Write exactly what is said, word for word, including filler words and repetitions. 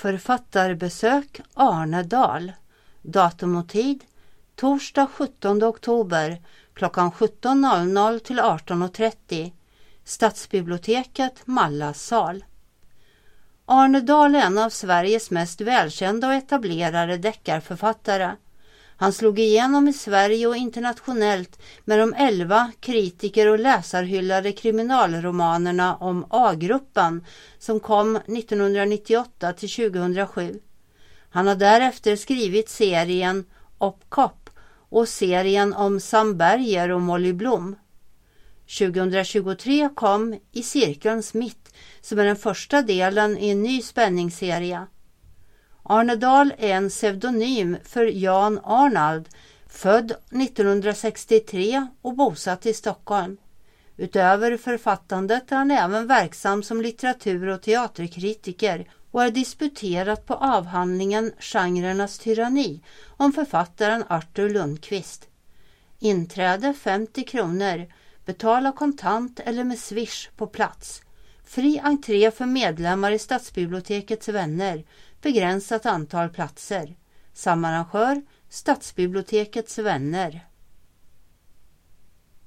Författarbesök Arne Dahl. Datum och tid torsdag sjuttonde oktober klockan sjutton noll noll till arton trettio. Stadsbiblioteket Mallas sal. Arne Dahl är en av Sveriges mest välkända och etablerade deckarförfattare. Han slog igenom i Sverige och internationellt med de elva kritiker- och läsarhyllade kriminalromanerna om A-gruppen som kom nittonhundranittioåtta till tjugohundrasju. Han har därefter skrivit serien Opcop och serien om Sam Berger och Molly Blom. tjugohundratjugotre kom I cirkelns mitt som är den första delen i en ny spänningsserie. Arne Dahl är en pseudonym för Jan Arnald, född nittonhundrasextiotre och bosatt i Stockholm. Utöver författandet är han även verksam som litteratur- och teaterkritiker och är disputerat på avhandlingen Genrernas tyranni om författaren Arthur Lundqvist. Inträde femtio kronor, betala kontant eller med Swish på plats. Fri entré för medlemmar i Stadsbibliotekets vänner, begränsat antal platser. Samarrangör Stadsbibliotekets vänner.